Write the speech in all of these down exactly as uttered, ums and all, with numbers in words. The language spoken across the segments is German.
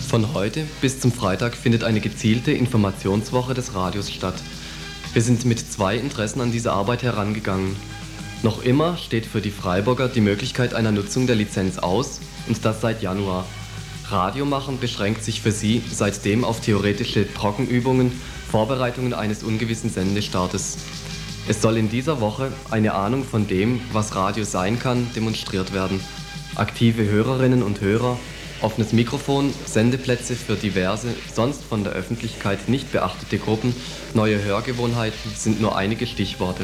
Von heute bis zum Freitag findet eine gezielte Informationswoche des Radios statt. Wir sind mit zwei Interessen an diese Arbeit herangegangen. Noch immer steht für die Freiburger die Möglichkeit einer Nutzung der Lizenz aus, und das seit Januar. Radiomachen beschränkt sich für sie seitdem auf theoretische Trockenübungen, Vorbereitungen eines ungewissen Sendestartes. Es soll in dieser Woche eine Ahnung von dem, was Radio sein kann, demonstriert werden. Aktive Hörerinnen und Hörer, offenes Mikrofon, Sendeplätze für diverse, sonst von der Öffentlichkeit nicht beachtete Gruppen, neue Hörgewohnheiten sind nur einige Stichworte.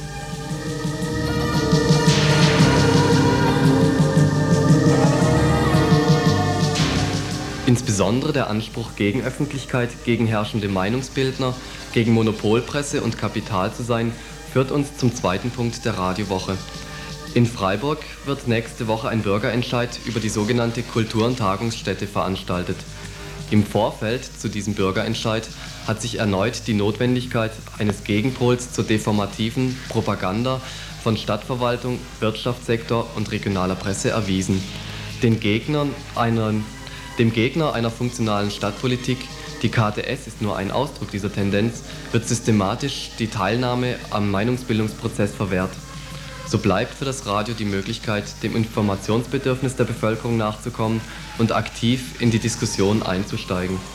Insbesondere der Anspruch gegen Öffentlichkeit, gegen herrschende Meinungsbildner, gegen Monopolpresse und Kapital zu sein, führt uns zum zweiten Punkt der Radiowoche. In Freiburg wird nächste Woche ein Bürgerentscheid über die sogenannte Kultur- und Tagungsstätte veranstaltet. Im Vorfeld zu diesem Bürgerentscheid hat sich erneut die Notwendigkeit eines Gegenpols zur deformativen Propaganda von Stadtverwaltung, Wirtschaftssektor und regionaler Presse erwiesen. Den Gegnern einer, dem Gegner einer funktionalen Stadtpolitik, die K T S ist nur ein Ausdruck dieser Tendenz, wird systematisch die Teilnahme am Meinungsbildungsprozess verwehrt. So bleibt für das Radio die Möglichkeit, dem Informationsbedürfnis der Bevölkerung nachzukommen und aktiv in die Diskussion einzusteigen.